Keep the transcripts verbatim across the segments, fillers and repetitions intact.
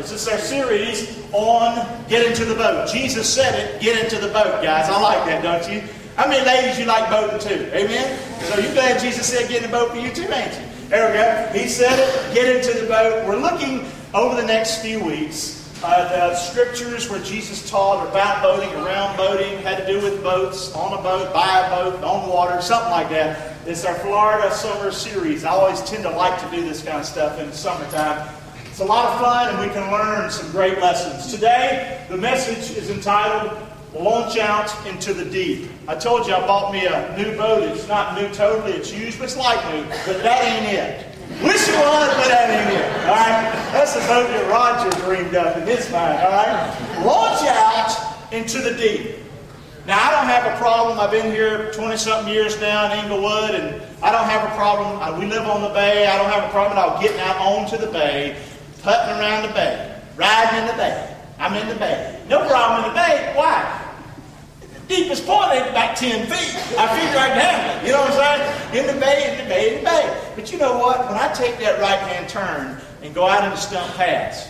This is our series on get into the boat. Jesus said it, get into the boat, guys. I like that, don't you? How many ladies you like boating too? Amen? So you're glad Jesus said get in the boat for you too, ain't you? There we go. He said it, get into the boat. We're looking over the next few weeks at uh, scriptures where Jesus taught about boating, around boating, had to do with boats, on a boat, by a boat, on water, something like that. It's our Florida summer series. I always tend to like to do this kind of stuff in the summertime. It's a lot of fun, and we can learn some great lessons. Today, the message is entitled, Launch Out into the Deep. I told you I bought me a new boat. It's not new totally, it's used, but it's like new. But that ain't it. Wish it was, but that ain't it. All right? That's the boat that Roger dreamed up in his mind. All right? Launch out into the deep. Now, I don't have a problem. I've been here twenty-something years now in Inglewood, and I don't have a problem. We live on the bay. I don't have a problem at all getting out onto the bay, putting around the bay, riding in the bay. I'm in the bay. No problem in the bay. Why? The deepest point ain't about ten feet. I figure I can handle it. You know what I'm saying? In the bay, in the bay, in the bay. But you know what? When I take that right-hand turn and go out into Stump Pass,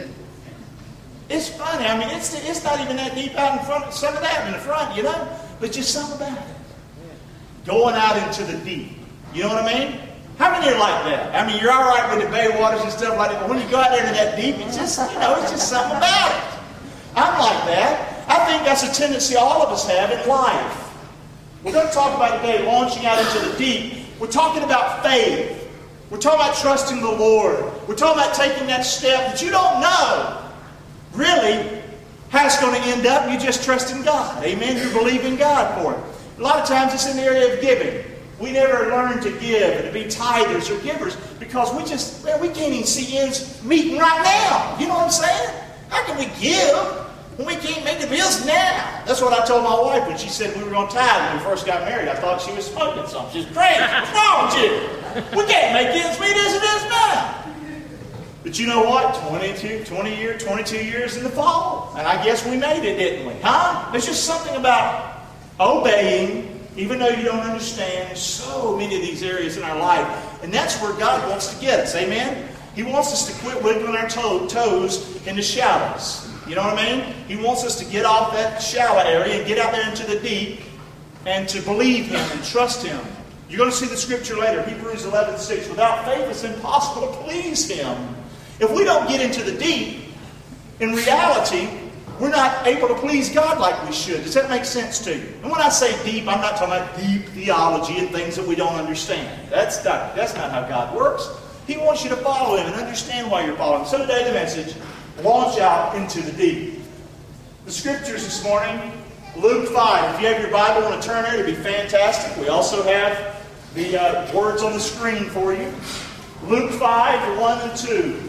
it's funny. I mean, it's it's not even that deep out in front. Some of that in the front, you know. But just something about it. Going out into the deep. You know what I mean? How many are like that? I mean, you're all right with the bay waters and stuff like that, but when you go out there into that deep, it's just, you know, it's just something about it. I'm like that. I think that's a tendency all of us have in life. We're going to talk about today launching out into the deep. We're talking about faith. We're talking about trusting the Lord. We're talking about taking that step that you don't know really how it's going to end up. You just trust in God. Amen? You believe in God for it. A lot of times it's in the area of giving. We never learn to give and to be tithers or givers because we just, man, we can't even see ends meeting right now. You know what I'm saying? How can we give when we can't make the bills now? That's what I told my wife when she said we were going to tithe when we first got married. I thought she was smoking something. She's crazy. What's wrong with you? We can't make ends meet as it is now. But you know what? twenty-two, twenty years, twenty-two years in the fall. And I guess we made it, didn't we? Huh? There's just something about obeying. Even though you don't understand so many of these areas in our life. And that's where God wants to get us. Amen? He wants us to quit wiggling our toe, toes in the shallows. You know what I mean? He wants us to get off that shallow area and get out there into the deep and to believe Him and trust Him. You're going to see the scripture later. Hebrews eleven six. Without faith it's impossible to please Him. If we don't get into the deep, in reality, we're not able to please God like we should. Does that make sense to you? And when I say deep, I'm not talking about deep theology and things that we don't understand. That's not, that's not how God works. He wants you to follow Him and understand why you're following Him. So today the message, launch out into the deep. The scriptures this morning, Luke five. If you have your Bible and want to turn there, it'd be fantastic. We also have the uh, words on the screen for you. Luke five, one and two.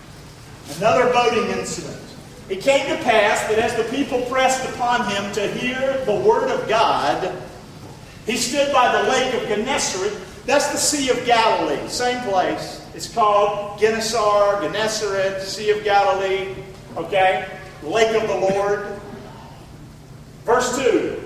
Another boating incident. It came to pass that as the people pressed upon him to hear the word of God, he stood by the lake of Gennesaret. That's the Sea of Galilee, same place. It's called Gennesaret, Gennesaret, Sea of Galilee, okay? Lake of the Lord. Verse two.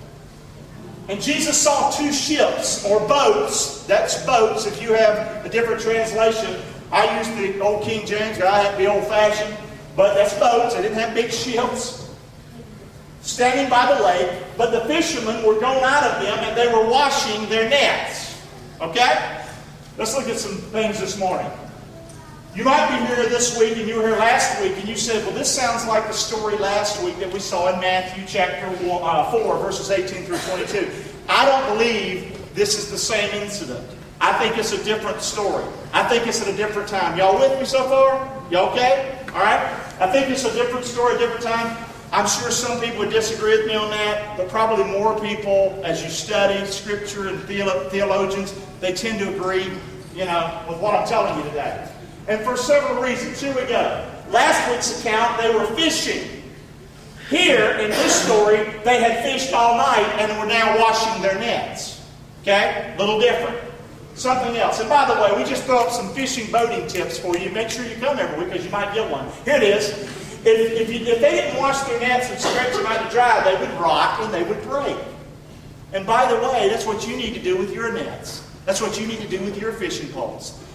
And Jesus saw two ships, or boats. That's boats. If you have a different translation, I use the old King James, I have to be old-fashioned. But that's boats. They didn't have big ships. Standing by the lake. But the fishermen were going out of them and they were washing their nets. Okay? Let's look at some things this morning. You might be here this week and you were here last week and you said, well, this sounds like the story last week that we saw in Matthew chapter four, verses eighteen through twenty-two. I don't believe this is the same incident. I think it's a different story. I think it's at a different time. Y'all with me so far? Y'all okay? All right? I think it's a different story, a different time. I'm sure some people would disagree with me on that, but probably more people, as you study Scripture and theologians, they tend to agree, you know, with what I'm telling you today. And for several reasons. Here we go. Last week's account, they were fishing. Here, in this story, they had fished all night and were now washing their nets. Okay? A little different. Something else. And by the way, we just throw up some fishing boating tips for you. Make sure you come every week because you might get one. Here it is. If, if, you, if they didn't wash their nets and stretch them out to dry, they would rot and they would break. And by the way, that's what you need to do with your nets. That's what you need to do with your fishing poles.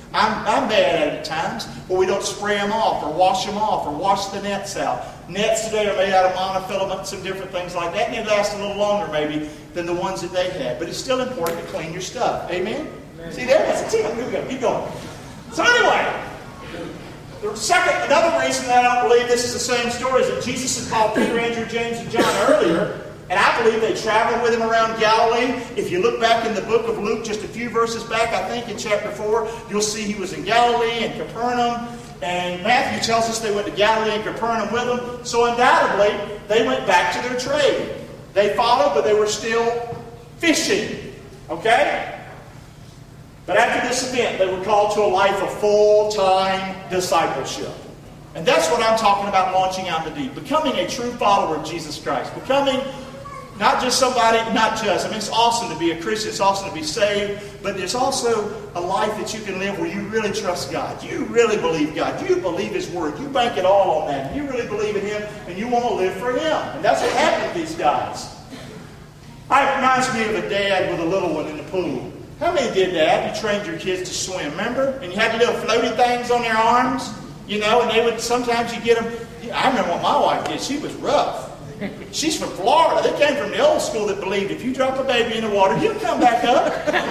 I'm, I'm bad at it at times, where we don't spray them off or wash them off or wash the nets out. Nets today are made out of monofilaments and different things like that, and they last a little longer maybe than the ones that they had. But it's still important to clean your stuff. Amen? Amen. See, there was a tip. Here we go. Keep going. So anyway, the second, another reason that I don't believe this is the same story is that Jesus had called Peter, Andrew, James, and John earlier. And I believe they traveled with him around Galilee. If you look back in the book of Luke, just a few verses back, I think in chapter four, you'll see he was in Galilee and Capernaum. And Matthew tells us they went to Galilee and Capernaum with him. So undoubtedly, they went back to their trade. They followed, but they were still fishing. Okay? But after this event, they were called to a life of full-time discipleship. And that's what I'm talking about, launching out in the deep. Becoming a true follower of Jesus Christ. Becoming not just somebody, not just. I mean, it's awesome to be a Christian. It's awesome to be saved. But there's also a life that you can live where you really trust God. You really believe God. You believe His Word. You bank it all on that. You really believe in Him, and you want to live for Him. And that's what happened to these guys. It reminds me of a dad with a little one in the pool. How many did that? You trained your kids to swim, remember? And you had the little floaty things on their arms, you know, and they would, sometimes you get them. I remember what my wife did. She was rough. She's from Florida. They came from the old school that believed if you drop a baby in the water, he'll come back up.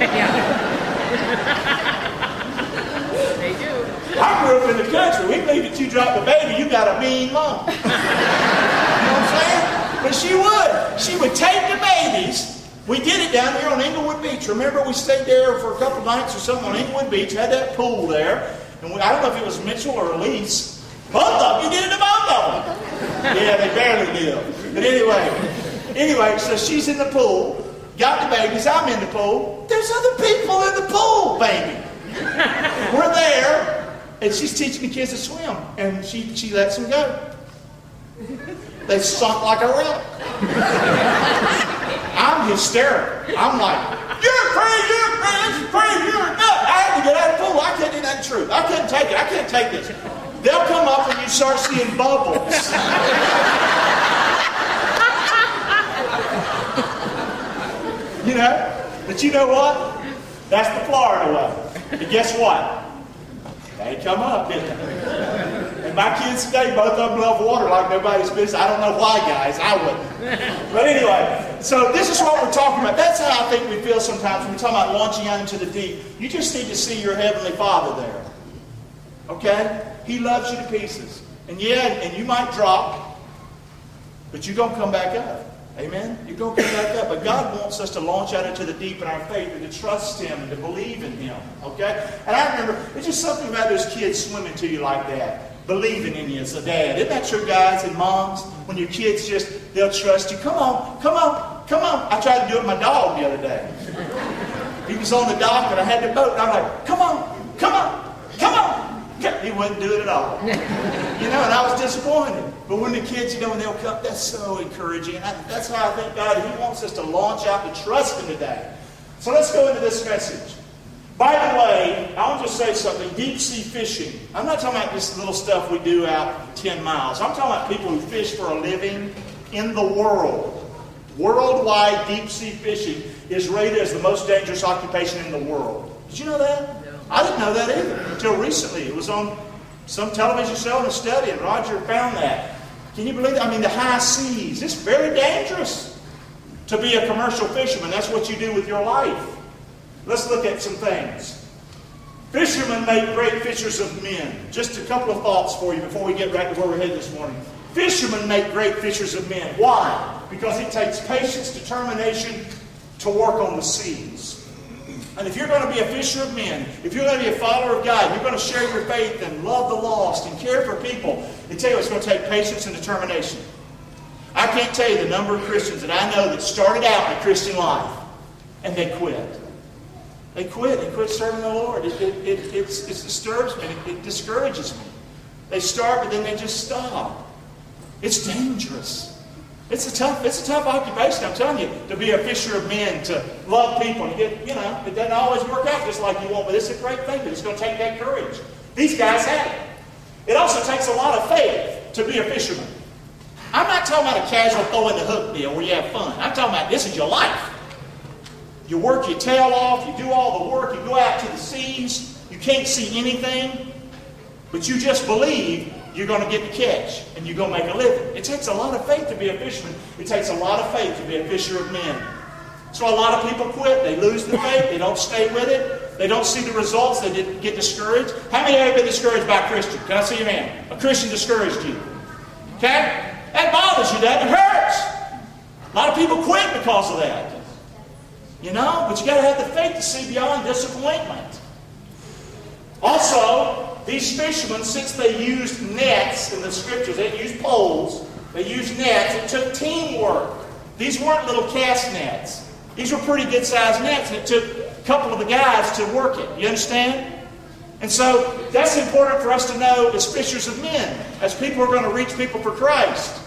They do. I grew up in the country. We believe that you drop a baby, you got a mean mom. You know what I'm saying? But she would. She would take the babies. We did it down here on Englewood Beach. Remember, we stayed there for a couple of nights or something on Englewood Beach. Had that pool there. And we, I don't know if it was Mitchell or Elise. Both of them. You did it to both of them. Yeah, they barely did. But anyway, anyway, so she's in the pool. Got the babies. I'm in the pool. There's other people in the pool, baby. We're there. And she's teaching the kids to swim. And she, she lets them go. They sunk like a rock. I'm hysterical. I'm like, you're crazy, you're crazy, you're crazy, you're nuts. I had to get out of the pool. I couldn't do that truth. I couldn't take it. I can't take this. They'll come up and you start seeing bubbles. You know? But you know what? That's the Florida way. And guess what? They come up, didn't they? And my kids today, both of them love water like nobody's business. I don't know why, guys. I wouldn't. But anyway, so this is what we're talking about. That's how I think we feel sometimes when we're talking about launching out into the deep. You just need to see your Heavenly Father there. Okay? He loves you to pieces. And yeah, and you might drop, but you're going to come back up. Amen? You're going to come back up. But God wants us to launch out into the deep in our faith and to trust Him and to believe in Him. Okay? And I remember, it's just something about those kids swimming to you like that. Believing in you as a dad. Isn't that true, guys and moms? When your kids just, they'll trust you. Come on, come on, come on. I tried to do it with my dog the other day. He was on the dock and I had the boat. And I'm like, come on, come on, come on. He wouldn't do it at all. You know, and I was disappointed. But when the kids, you know, when they'll come, that's so encouraging. And I, that's how I think God, He wants us to launch out and trust Him today. So let's go into this message. By the way, I'll just say something. Deep sea fishing. I'm not talking about this little stuff we do out ten miles. I'm talking about people who fish for a living in the world. Worldwide deep sea fishing is rated as the most dangerous occupation in the world. Did you know that? No. I didn't know that either until recently. It was on some television show in a study, and Roger found that. Can you believe that? I mean, the high seas. It's very dangerous to be a commercial fisherman. That's what you do with your life. Let's look at some things. Fishermen make great fishers of men. Just a couple of thoughts for you before we get right to where we're headed this morning. Fishermen make great fishers of men. Why? Because it takes patience, determination to work on the seas. And if you're going to be a fisher of men, if you're going to be a follower of God, you're going to share your faith and love the lost and care for people, I tell you, it's going to take patience and determination. I can't tell you the number of Christians that I know that started out in a Christian life and they quit. They quit. They quit serving the Lord. It, it, it, it's, it disturbs me. It, it discourages me. They start, but then they just stop. It's dangerous. It's a tough, it's a tough occupation, I'm telling you, to be a fisher of men, to love people. And get, you know, it doesn't always work out just like you want, but it's a great thing, but it's going to take that courage. These guys had it. It also takes a lot of faith to be a fisherman. I'm not talking about a casual throw in the hook deal where you have fun. I'm talking about this is your life. You work your tail off, you do all the work, you go out to the seas, you You can't see anything, but you just believe you're going to get the catch and you're going to make a living. It takes a lot of faith to be a fisherman. It takes a lot of faith to be a fisher of men. So a lot of people quit. They lose the faith. They don't stay with it. They don't see the results. They didn't get discouraged. How many have been discouraged by a Christian? Can I see your hand? A Christian discouraged you. Okay? That bothers you, doesn't it? It hurts. A lot of people quit because of that. You know? But you got to have the faith to see beyond disappointment. Also, these fishermen, since they used nets in the scriptures, they used poles, they used nets, it took teamwork. These weren't little cast nets. These were pretty good-sized nets, and it took a couple of the guys to work it. You understand? And so, that's important for us to know as fishers of men, as people who are going to reach people for Christ.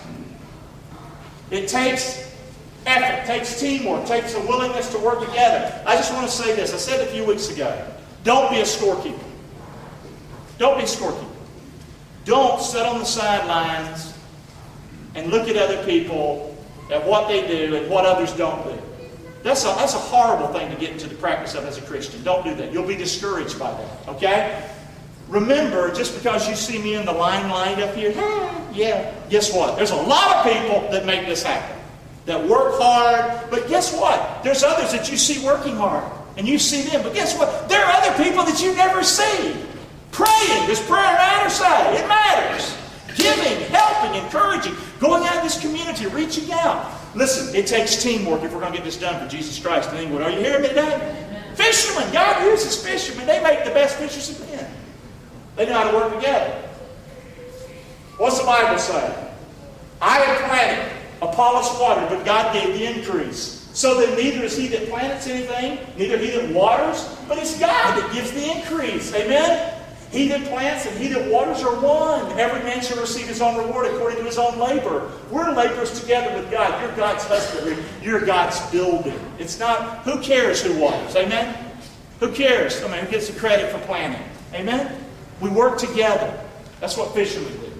It takes effort, takes teamwork, takes a willingness to work together. I just want to say this. I said it a few weeks ago. Don't be a scorekeeper. Don't be a scorekeeper. Don't sit on the sidelines and look at other people, at what they do and what others don't do. That's a, that's a horrible thing to get into the practice of as a Christian. Don't do that. You'll be discouraged by that. Okay? Remember, just because you see me in the limelight up here, yeah, guess what? There's a lot of people that make this happen. That work hard. But guess what? There's others that you see working hard. And you see them. But guess what? There are other people that you never see. Praying. Does prayer matter? Say. It matters. Giving, helping, encouraging. Going out in this community, reaching out. Listen, it takes teamwork if we're going to get this done for Jesus Christ in England. Are you hearing me today? Amen. Fishermen. God uses fishermen. They make the best fishers of men. They know how to work together. What's the Bible say? I have planted, Apollos watered, but God gave the increase. So that neither is he that plants anything, neither he that waters, but it's God that gives the increase. Amen? He that plants and he that waters are one. Every man shall receive his own reward according to his own labor. We're laborers together with God. You're God's husbandry. You're God's building. It's not, who cares who waters? Amen? Who cares? I mean, who gets the credit for planting? Amen? We work together. That's what fishermen do.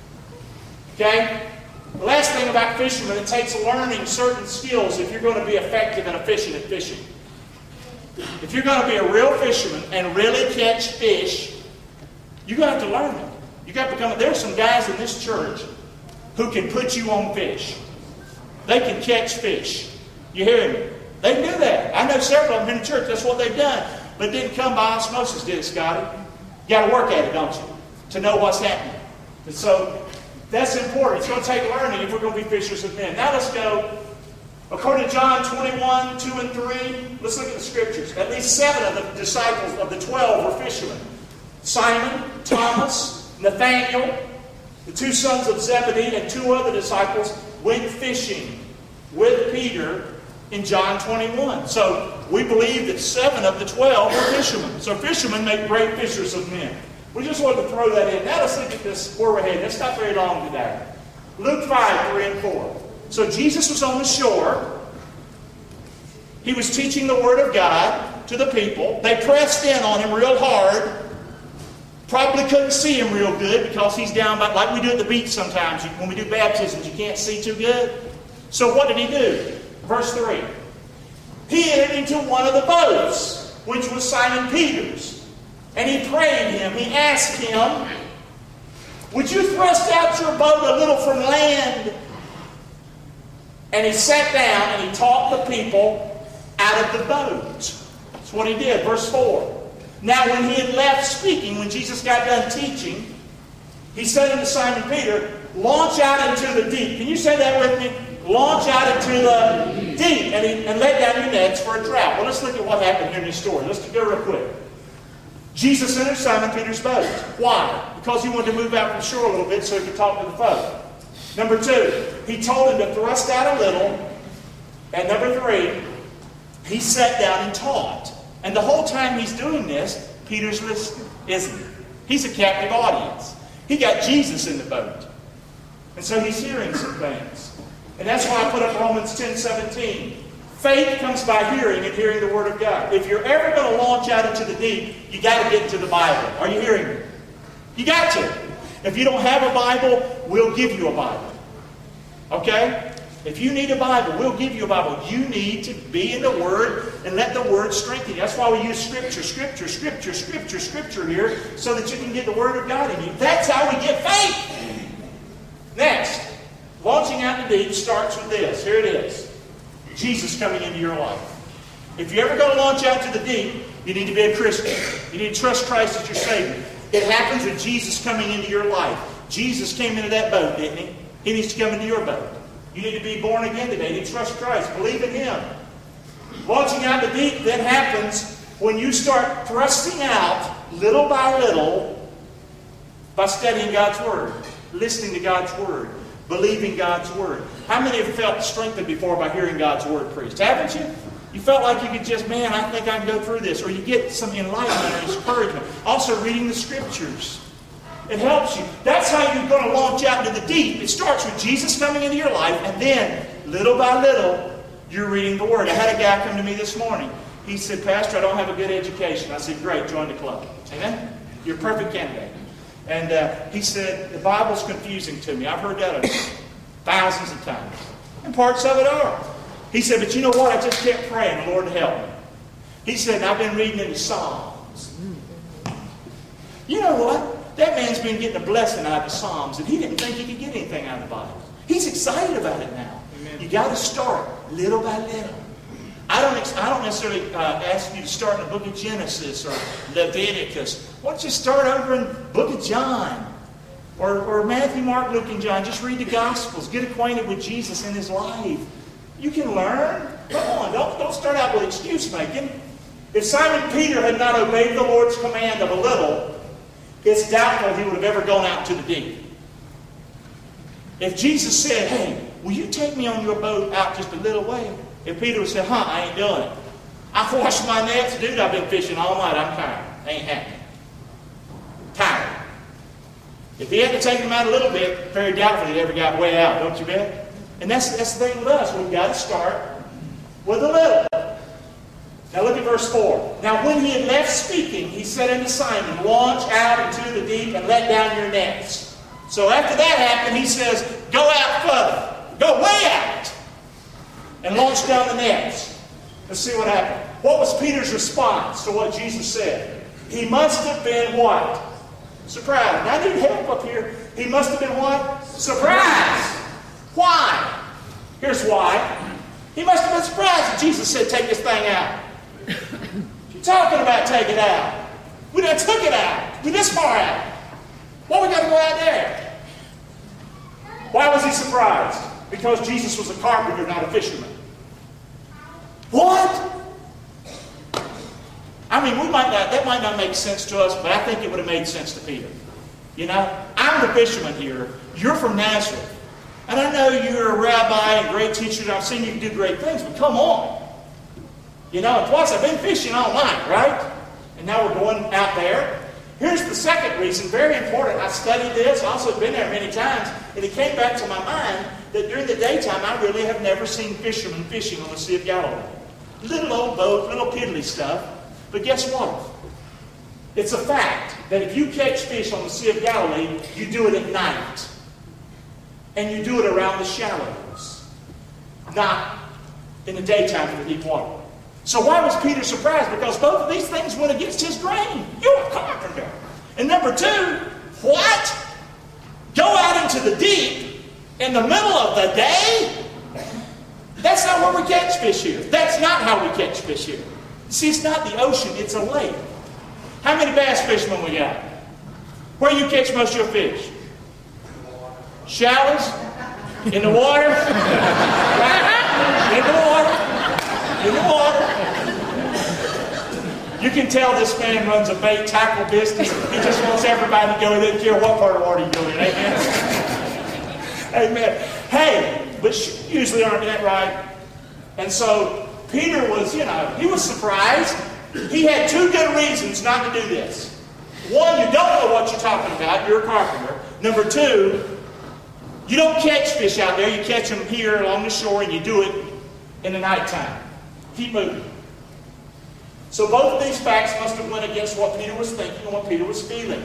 Okay? The last thing about fishermen, it takes learning certain skills if you're going to be effective and efficient at fishing. If you're going to be a real fisherman and really catch fish, you're going to have to learn it. You got to become. There's some guys in this church who can put you on fish. They can catch fish. You hear me? They can do that. I know several of them in the church. That's what they've done. But it didn't come by osmosis, did it, Scotty? You got to work at it, don't you? To know what's happening. And so that's important. It's going to take learning if we're going to be fishers of men. Now let's go. According to John twenty-one, two and three, let's look at the scriptures. At least seven of the disciples of the twelve were fishermen. Simon, Thomas, Nathanael, the two sons of Zebedee, and two other disciples went fishing with Peter in John twenty-one. So we believe that seven of the twelve were fishermen. So fishermen make great fishers of men. We just wanted to throw that in. Now let's look at this where we're headed. It's not very long today. Luke five, three and four. So Jesus was on the shore. He was teaching the Word of God to the people. They pressed in on him real hard. Probably couldn't see him real good because he's down by, like we do at the beach sometimes. When we do baptisms, you can't see too good. So what did he do? Verse three. He entered into one of the boats, which was Simon Peter's. And he prayed him. He asked him, would you thrust out your boat a little from land? And he sat down and he taught the people out of the boat. That's what he did. Verse four. Now when he had left speaking, when Jesus got done teaching, he said unto Simon Peter, launch out into the deep. Can you say that with me? Launch out into the deep and, he, and let down your nets for a drought. Well, let's look at what happened here in this story. Let's go real quick. Jesus entered Simon Peter's boat. Why? Because he wanted to move out from shore a little bit so he could talk to the folk. Number two, he told him to thrust out a little. And number three, he sat down and taught. And the whole time he's doing this, Peter's listening, isn't he? He's a captive audience. He got Jesus in the boat. And so he's hearing some things. And that's why I put up Romans ten seventeen. Faith comes by hearing and hearing the Word of God. If you're ever going to launch out into the deep, you got to get into the Bible. Are you hearing me? You got to. If you don't have a Bible, we'll give you a Bible. Okay? If you need a Bible, we'll give you a Bible. You need to be in the Word and let the Word strengthen you. That's why we use Scripture, Scripture, Scripture, Scripture, Scripture here, so that you can get the Word of God in you. That's how we get faith. Next, launching out in the deep starts with this. Here it is. Jesus coming into your life. If you're ever going to launch out to the deep, you need to be a Christian. You need to trust Christ as your Savior. It happens with Jesus coming into your life. Jesus came into that boat, didn't he? He needs to come into your boat. You need to be born again today. You need to trust Christ. Believe in Him. Launching out the deep then happens when you start thrusting out little by little by studying God's Word, listening to God's Word, believing God's Word. How many have felt strengthened before by hearing God's Word preached? Haven't you? You felt like you could just, man, I think I can go through this. Or you get some enlightenment or encouragement. Also reading the Scriptures. It helps you. That's how you're going to launch out into the deep. It starts with Jesus coming into your life, and then, little by little, you're reading the Word. I had a guy come to me this morning. He said, Pastor, I don't have a good education. I said, great, join the club. Amen? You're a perfect candidate. And uh, he said, the Bible's confusing to me. I've heard that thousands of times. And parts of it are. He said, but you know what? I just kept praying, the Lord to help me. He said, I've been reading in the Psalms. You know what? That man's been getting a blessing out of the Psalms, and he didn't think he could get anything out of the Bible. He's excited about it now. Amen. You got to start little by little. I don't, I don't necessarily uh, ask you to start in the book of Genesis or Leviticus. Why don't you start over in the book of John? Or, or Matthew, Mark, Luke, and John. Just read the Gospels. Get acquainted with Jesus and His life. You can learn. Come on, don't, don't start out with excuse making. If Simon Peter had not obeyed the Lord's command of a little, it's doubtful he would have ever gone out to the deep. If Jesus said, hey, will you take me on your boat out just a little way? If Peter would say, huh, I ain't doing it. I've washed my nets. Dude, I've been fishing all night. I'm tired. Ain't happening. Tired. If he had to take him out a little bit, very doubtful he'd ever got way out, don't you bet? And that's, that's the thing with us. We've got to start with a little. Now look at verse four. Now when he had left speaking, he said unto Simon, launch out into the deep and let down your nets. So after that happened, he says, go out further. Go way out. And launch down the nets. Let's see what happened. What was Peter's response to what Jesus said? He must have been what? Surprised. Now I need help up here. He must have been what? Surprised. Why? Here's why. He must have been surprised that Jesus said, take this thing out. You're talking about take it out. We done took it out. We this far out. Why we got to go out there? Why was he surprised? Because Jesus was a carpenter, not a fisherman. What? I mean, we might not, that might not make sense to us, but I think it would have made sense to Peter. You know, I'm the fisherman here. You're from Nazareth. And I know you're a rabbi and great teacher, and I've seen you do great things, but come on. You know, and plus I've been fishing all night, right? And now we're going out there. Here's the second reason, very important. I studied this, also been there many times, and it came back to my mind that during the daytime I really have never seen fishermen fishing on the Sea of Galilee. Little old boat, little piddly stuff. But guess what? It's a fact that if you catch fish on the Sea of Galilee, you do it at night. And you do it around the shallows. Not in the daytime in the deep water. So why was Peter surprised? Because both of these things went against his grain. You're a carpenter. And number two, what? Go out into the deep in the middle of the day? That's not where we catch fish here. That's not how we catch fish here. See, it's not the ocean, it's a lake. How many bass fishermen we got? Where you catch most of your fish? Shallows? In the water? Right? In the water? In the water? You can tell this man runs a bait tackle business. He just wants everybody to go. He doesn't care what part of the water you go in. Amen? Amen. Hey, but usually aren't that right? And so Peter was, you know, he was surprised. He had two good reasons not to do this. One, you don't know what you're talking about. You're a carpenter. Number two, you don't catch fish out there. You catch them here along the shore, and you do it in the nighttime. Keep moving. So both of these facts must have went against what Peter was thinking and what Peter was feeling.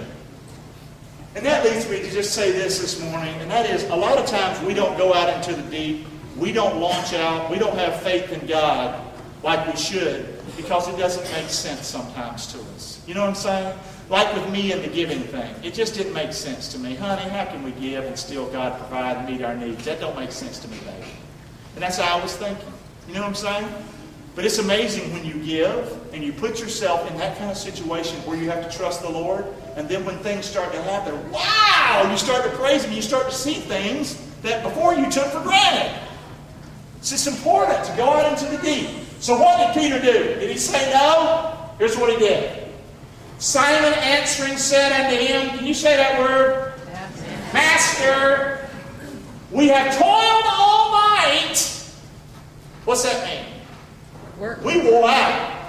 And that leads me to just say this this morning, and that is, a lot of times we don't go out into the deep we don't launch out, we don't have faith in God like we should because it doesn't make sense sometimes to us. You know what I'm saying? Like with me and the giving thing. It just didn't make sense to me. Honey, how can we give and still God provide and meet our needs? That don't make sense to me, baby. And that's how I was thinking. You know what I'm saying? But it's amazing when you give and you put yourself in that kind of situation where you have to trust the Lord, and then when things start to happen, wow, you start to praise Him, you start to see things that before you took for granted. It's just important to go out into the deep. So what did Peter do? Did he say no? Here's what he did. Simon answering said unto him, can you say that word? Master, we have toiled all night. What's that mean? Work. We wore out.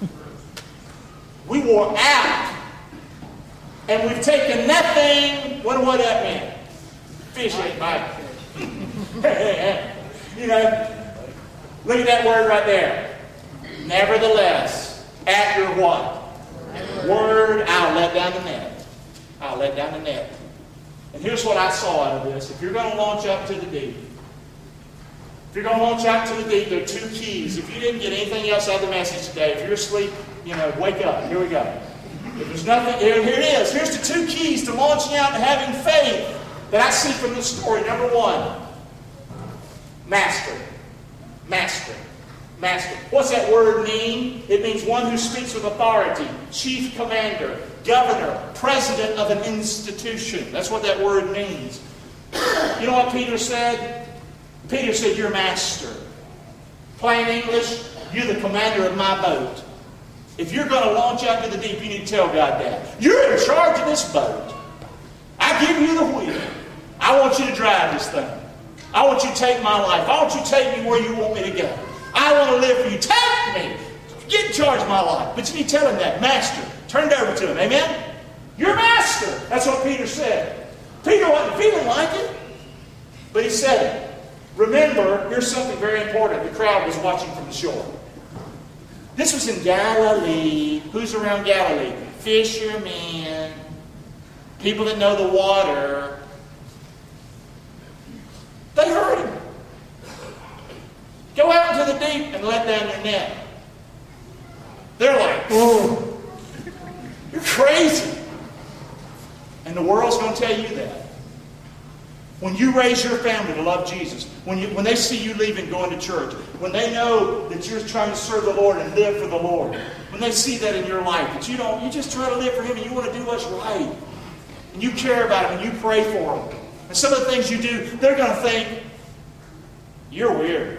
We wore out. And we've taken nothing. What would that mean? Fish ain't biting. You know, look at that word right there. Nevertheless, at your what? Word, I'll let down the net. I'll let down the net. And here's what I saw out of this. If you're going to launch out to the deep, if you're going to launch out to the deep, there are two keys. If you didn't get anything else out of the message today, if you're asleep, you know, wake up. Here we go. If there's nothing, here, here it is. Here's the two keys to launching out and having faith that I see from this story. Number one, master. Master. Master. What's that word mean? It means one who speaks with authority, chief commander, governor, president of an institution. That's what that word means. You know what Peter said? Peter said, you're master. Plain English, you're the commander of my boat. If you're going to launch out to the deep, you need to tell God that. You're in charge of this boat. I give you the wheel. I want you to drive this thing. I want you to take my life. I want you to take me where you want me to go. I want to live for you. Take me. Get in charge of my life. But you need to tell him that. Master. Turn it over to him. Amen? You're master. That's what Peter said. Peter wasn't feeling like it, but he said it. Remember, here's something very important. The crowd was watching from the shore. This was in Galilee. Who's around Galilee? Fishermen. People that know the water. They heard him. Go out into the deep and let down your net. They're like, oh, you're crazy. And the world's going to tell you that. When you raise your family to love Jesus, when you, when they see you leaving going to church, when they know that you're trying to serve the Lord and live for the Lord, when they see that in your life, that you don't, you just try to live for Him and you want to do what's right, and you care about Him and you pray for Him, and some of the things you do, they're going to think, you're weird.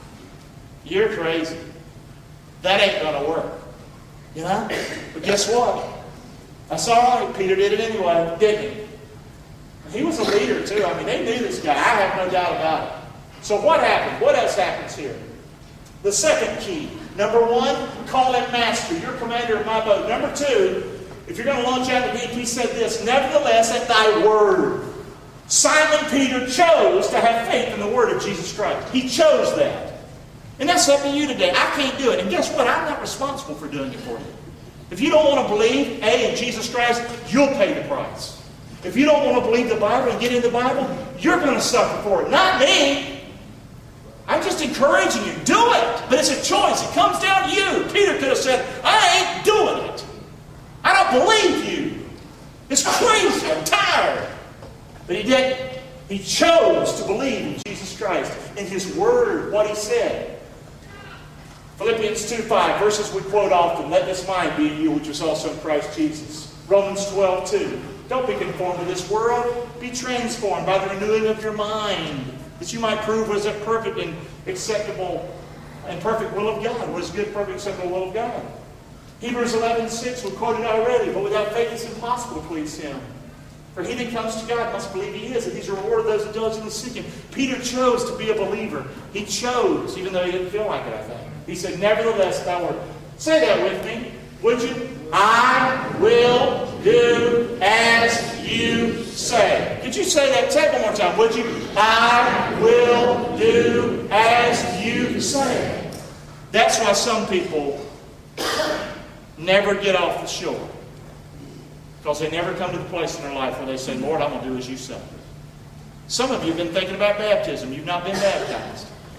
You're crazy. That ain't going to work. You know? But guess what? That's all right. Peter did it anyway, didn't he? He was a leader too. I mean, they knew this guy. I have no doubt about it. So what happened? What else happens here? The second key. Number one, call him master. You're commander of my boat. Number two, if you're going to launch out the deep, he said this, nevertheless, at thy word. Simon Peter chose to have faith in the word of Jesus Christ. He chose that. And that's up to you today. I can't do it. And guess what? I'm not responsible for doing it for you. If you don't want to believe, A, in Jesus Christ, you'll pay the price. If you don't want to believe the Bible and get in the Bible, you're going to suffer for it. Not me. I'm just encouraging you. Do it. But it's a choice. It comes down to you. Peter could have said, I ain't doing it. I don't believe you. It's crazy. I'm tired. But he didn't. He chose to believe in Jesus Christ, in His Word, what He said. Philippians two five, verses we quote often. Let this mind be in you, which was also in Christ Jesus. Romans twelve two. Don't be conformed to this world. Be transformed by the renewing of your mind, that you might prove what is a perfect and acceptable and perfect will of God. What is good, perfect, acceptable will of God. Hebrews eleven six, we quoted already. But without faith it's impossible to please Him. For he that comes to God must believe He is, and He's a reward of those that diligently seek Him. Peter chose to be a believer. He chose, even though he didn't feel like it, I think. He said, nevertheless, thou word. Say that with me, would you? I will do as you say. Could you say that? Say it one more time, would you? I will do as you say. That's why some people never get off the shore. Because they never come to the place in their life where they say, Lord, I'm going to do as you say. Some of you have been thinking about baptism. You've not been baptized.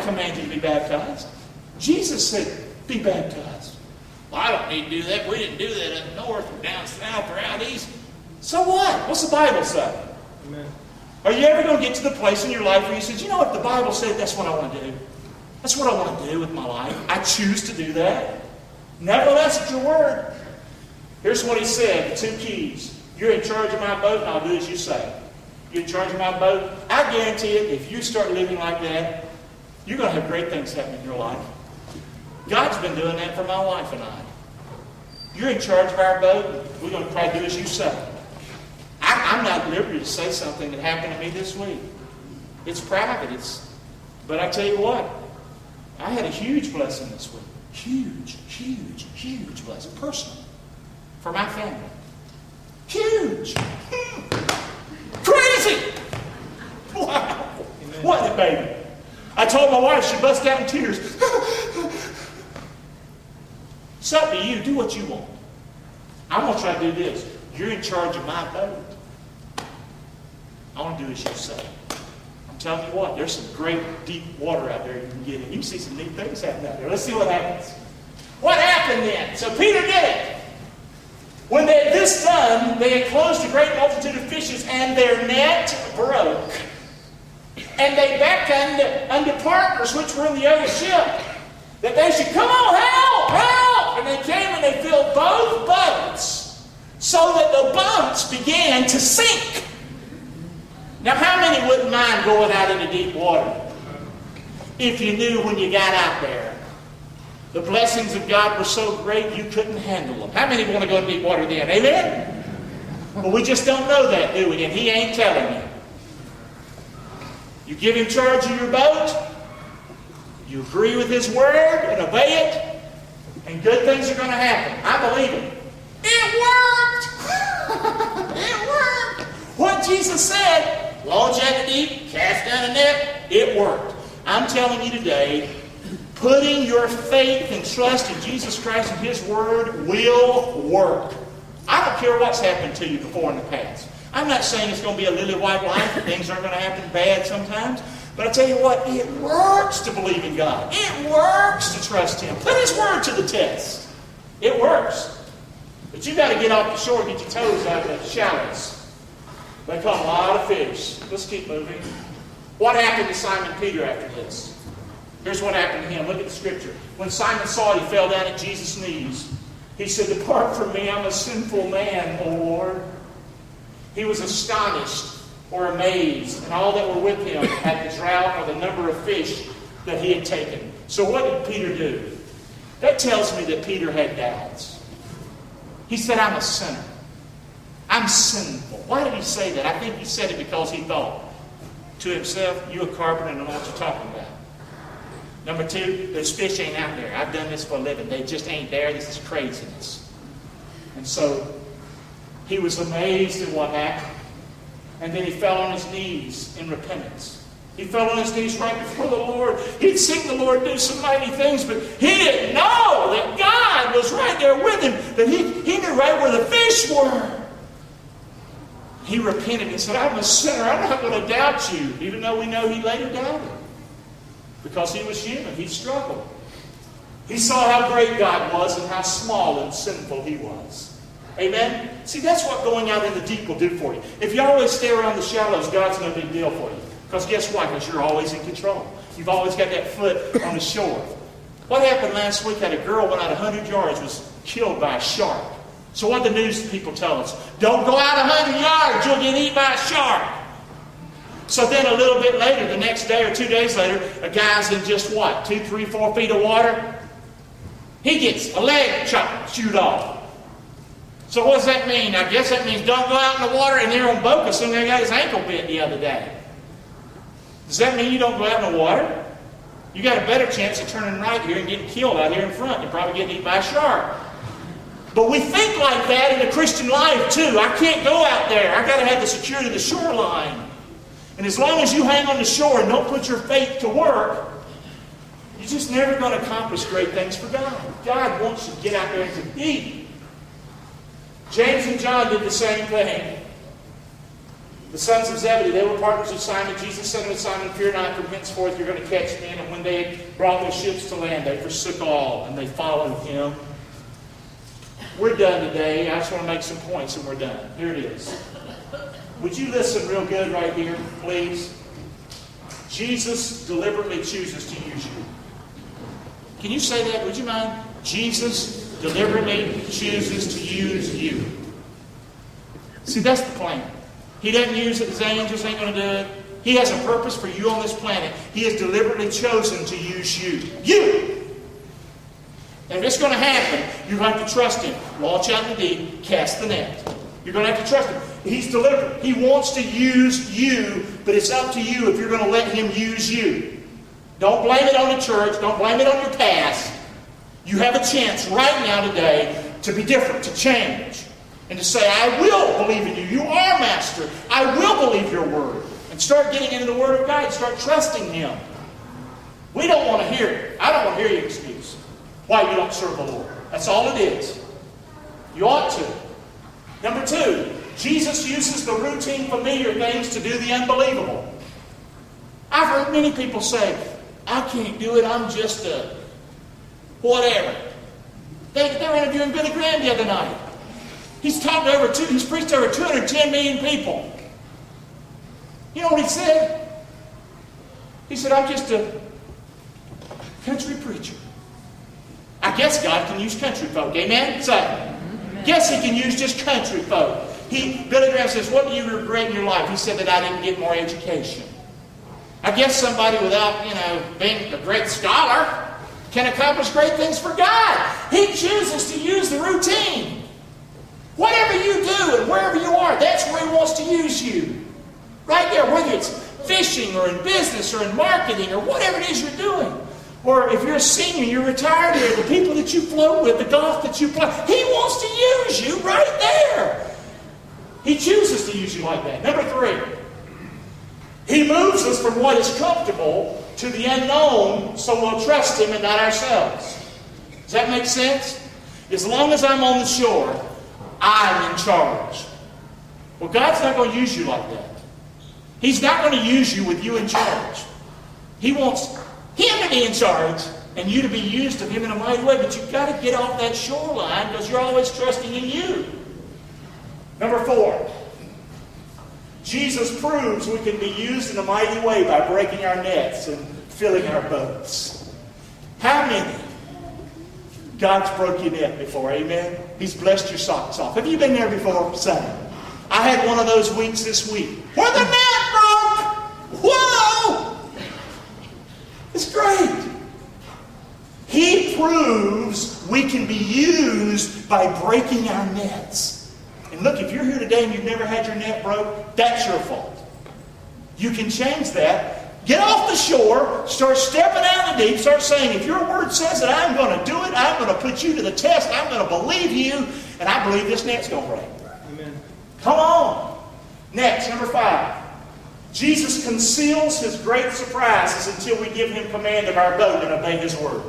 didn't command you to be baptized. Jesus said, be baptized. Well, I don't need to do that. We didn't do that up north or down south or out east. So what? What's the Bible say? Amen. Are you ever going to get to the place in your life where you say, you know what, the Bible said, that's what I want to do. That's what I want to do with my life. I choose to do that. Nevertheless, it's your word. Here's what he said, the two keys. You're in charge of my boat, and I'll do as you say. You're in charge of my boat. I guarantee it, if you start living like that, you're going to have great things happen in your life. God's been doing that for my wife and I. You're in charge of our boat. We're going to probably do as you say. I, I'm not at liberty to say something that happened to me this week. It's private. It's, but I tell you what, I had a huge blessing this week. Huge, huge, huge blessing. Personal. For my family. Huge. Crazy. Wow. Amen. What a baby. I told my wife, she bust out in tears. It's up to you. Do what you want. I'm going to try to do this. You're in charge of my boat. I want to do as you say. I'm telling you what, there's some great deep water out there you can get in. You can see some neat things happen out there. Let's see what happens. What happened then? So Peter did it. When they had this done, they had closed a great multitude of fishes, and their net broke. And they beckoned unto partners which were in the other ship, that they should come on, help, help! And they came and they filled both boats, so that the boats began to sink. Now, how many wouldn't mind going out into deep water if you knew when you got out there the blessings of God were so great you couldn't handle them? How many want to go in deep water then? Amen? But we just don't know that, do we? And he ain't telling you. You give him charge of your boat, you agree with his word and obey it, and good things are going to happen. I believe it. It worked! It worked! What Jesus said, launch out the deep, cast down a net, it worked. I'm telling you today, putting your faith and trust in Jesus Christ and his word will work. I don't care what's happened to you before in the past. I'm not saying it's going to be a lily white life and things aren't going to happen bad sometimes. But I tell you what, it works to believe in God. It works to trust him. Put his word to the test. It works. But you've got to get off the shore and get your toes out of the shallows. They caught a lot of fish. Let's keep moving. What happened to Simon Peter after this? Here's what happened to him. Look at the scripture. When Simon saw it, he fell down at Jesus' knees. He said, depart from me, I'm a sinful man, O Lord. He was astonished or amazed, and all that were with him at the draught or the number of fish that he had taken. So what did Peter do? That tells me that Peter had doubts. He said, I'm a sinner. I'm sinful. Why did he say that? I think he said it because he thought to himself, you a carpenter and I know what you're talking about. Number two, those fish ain't out there. I've done this for a living. They just ain't there. This is craziness. And so he was amazed at what happened. And then he fell on his knees in repentance. He fell on his knees right before the Lord. He'd seen the Lord do some mighty things, but he didn't know that God was right there with him, that he, he knew right where the fish were. He repented and said, I'm a sinner. I'm not going to doubt you, even though we know he later doubted. Because he was human. He struggled. He saw how great God was and how small and sinful he was. Amen? See, that's what going out in the deep will do for you. If you always stay around the shallows, God's no big deal for you. Because guess what? Because you're always in control. You've always got that foot on the shore. What happened last week? Had a girl went out one hundred yards, was killed by a shark. So what did the news people tell us? Don't go out one hundred yards, you'll get eaten by a shark. So then a little bit later, the next day or two days later, a guy's in just what? Two, three, four feet of water? He gets a leg chopped, chewed off. So what does that mean? I guess that means don't go out in the water. And there on Boca, somebody got his ankle bit the other day. Does that mean you don't go out in the water? You got a better chance of turning right here and getting killed out here in front. You're probably getting eaten by a shark. But we think like that in the Christian life too. I can't go out there. I got to have the security of the shoreline. And as long as you hang on the shore and don't put your faith to work, you're just never going to accomplish great things for God. God wants you to get out there and compete. James and John did the same thing. The sons of Zebedee, they were partners of Simon. Jesus said unto Simon, fear not, from henceforth you're going to catch men. And when they had brought their ships to land, they forsook all, and they followed him. We're done today. I just want to make some points, and we're done. Here it is. Would you listen real good right here, please? Jesus deliberately chooses to use you. Can you say that? Would you mind? Jesus deliberately chooses to use you. See, that's the plan. He doesn't use it. His angels ain't going to do it. He has a purpose for you on this planet. He has deliberately chosen to use you. You! And if it's going to happen, you have to trust Him. Launch out in the deep, cast the net. You're going to have to trust Him. He's deliberate. He wants to use you, but it's up to you if you're going to let Him use you. Don't blame it on the church. Don't blame it on your past. You have a chance right now today to be different, to change. And to say, I will believe in you. You are Master. I will believe your word. And start getting into the Word of God. Start trusting Him. We don't want to hear it. I don't want to hear your excuse why you don't serve the Lord. That's all it is. You ought to. Number two, Jesus uses the routine, familiar things to do the unbelievable. I've heard many people say, I can't do it. I'm just a whatever. They, they were interviewing Billy Graham the other night. He's talked to over two, he's preached to over two hundred ten million people. You know what he said? He said, I'm just a country preacher. I guess God can use country folk. Amen? Say, amen. Guess He can use just country folk. He, Billy Graham says, what do you regret in your life? He said that I didn't get more education. I guess somebody without, you know, being a great scholar can accomplish great things for God. He chooses to use the routine. Whatever you do and wherever you are, that's where He wants to use you. Right there, whether it's fishing or in business or in marketing or whatever it is you're doing. Or if you're a senior, you're retired here, the people that you float with, the golf that you play, He wants to use you right there. He chooses to use you like that. Number three, He moves us from what is comfortable to the unknown so we'll trust Him and not ourselves. Does that make sense? As long as I'm on the shore, I'm in charge. Well, God's not going to use you like that. He's not going to use you with you in charge. He wants Him to be in charge and you to be used of Him in a mighty way. But you've got to get off that shoreline because you're always trusting in you. Number four, Jesus proves we can be used in a mighty way by breaking our nets and filling our boats. How many? God's broke your net before, amen? He's blessed your socks off. Have you been there before? Say, I had one of those weeks this week where the net broke. Whoa! It's great. He proves we can be used by breaking our nets. And look, if you're here today and you've never had your net broke, that's your fault. You can change that. Get off the shore, start stepping out in the deep, start saying, if your word says that I'm going to do it, I'm going to put you to the test, I'm going to believe you, and I believe this net's going to break. Amen. Come on. Next, number five. Jesus conceals His great surprises until we give Him command of our boat and obey His word.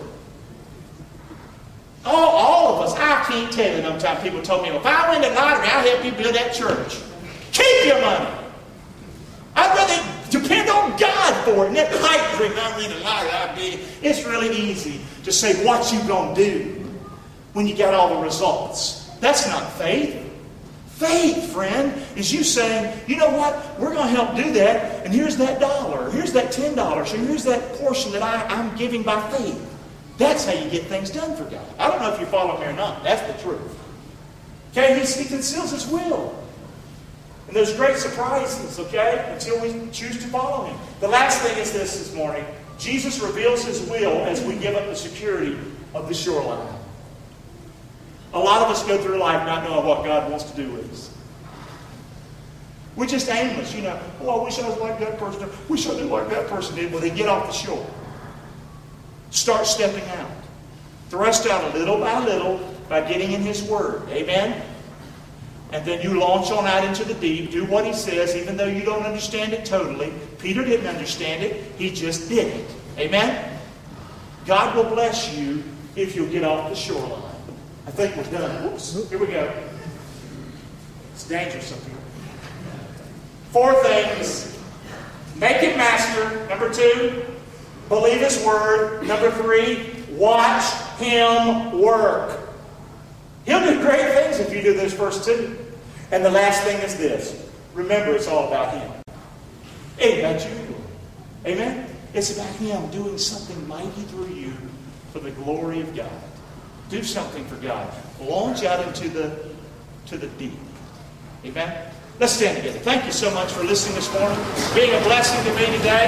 All, all of us, I can't tell you the number of times people told me, well, if I win the lottery, I'll help you build that church. Keep your money. I'd rather depend on God for it. And that pipe dream, I win the lottery, I'd be. It's really easy to say what you going to do when you got all the results. That's not faith. Faith, friend, is you saying, you know what, we're going to help do that, and here's that dollar, here's that ten dollars, or here's that portion that I, I'm giving by faith. That's how you get things done for God. I don't know if you follow me or not. That's the truth. Okay, he, he conceals His will. And there's great surprises, okay, until we choose to follow Him. The last thing is this this morning. Jesus reveals His will as we give up the security of the shoreline. A lot of us go through life not knowing what God wants to do with us. We're just aimless, you know. Oh, I wish I was like that person. I wish I did like that person did. Well, they get off the shore. Start stepping out. Thrust out little by little by getting in His Word. Amen? And then you launch on out into the deep. Do what He says, even though you don't understand it totally. Peter didn't understand it. He just did it. Amen? God will bless you if you'll get off the shoreline. I think we're done. Whoops. Here we go. It's dangerous up here. Four things. Make him master. Number two, believe his word. Number three, watch him work. He'll do great things if you do those first two. And the last thing is this. Remember, it's all about him. It ain't about you. Amen? It's about him doing something mighty through you for the glory of God. Do something for God. Launch out into the, to the deep. Amen? Let's stand together. Thank you so much for listening this morning, being a blessing to me today.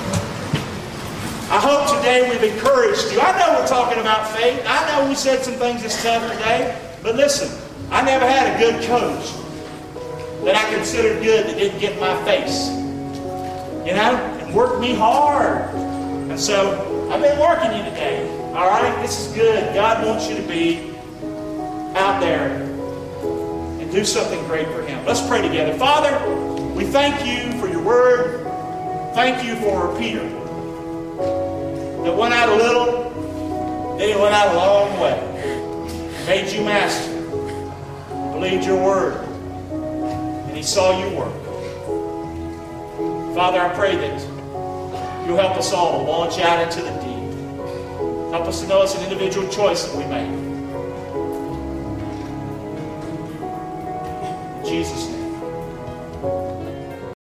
I hope today we've encouraged you. I know we're talking about faith. I know we said some things that's tough today. But listen, I never had a good coach that I considered good that didn't get in my face. You know? And worked me hard. And so, I've been working you today. All right? This is good. God wants you to be out there and do something great for him. Let's pray together. Father, we thank you for your word. Thank you for Peter that went out a little, then he went out a long way. Made you master. Believed your word. And he saw you work. Father, I pray that you'll help us all to launch out into the deep. Help us to know it's an individual choice that we make. In Jesus' name.